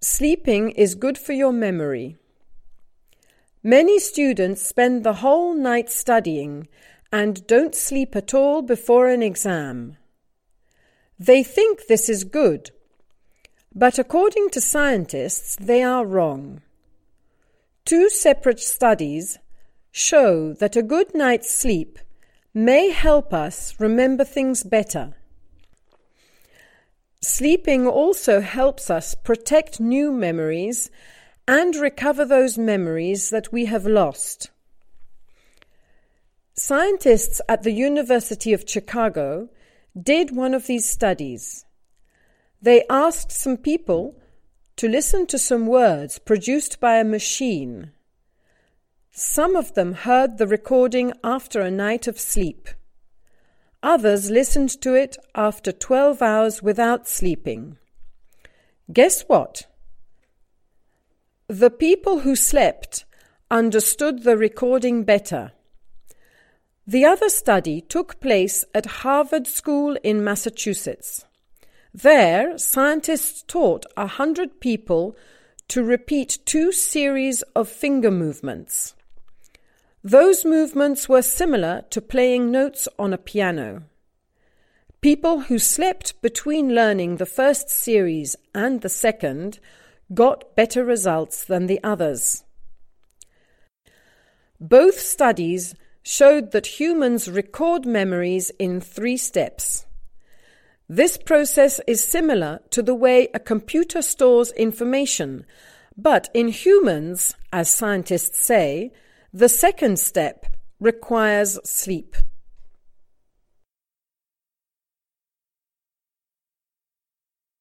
Sleeping is good for your memory. Many students spend the whole night studying and don't sleep at all before an exam. They think this is good, but according to scientists, they are wrong. 2 separate studies show that a good night's sleep may help us remember things better. Sleeping also helps us protect new memories and recover those memories that we have lost. Scientists at the University of Chicago did one of these studies. They asked some people to listen to some words produced by a machine. Some of them heard the recording after a night of sleep. Others listened to it after 12 hours without sleeping. Guess what? The people who slept understood the recording better. The other study took place at Harvard School in Massachusetts. There, scientists taught 100 people to repeat 2 series of finger movements. Those movements were similar to playing notes on a piano. People who slept between learning the first series and the second got better results than the others. Both studies showed that humans record memories in 3 steps. This process is similar to the way a computer stores information, but in humans, as scientists say, the second step requires sleep.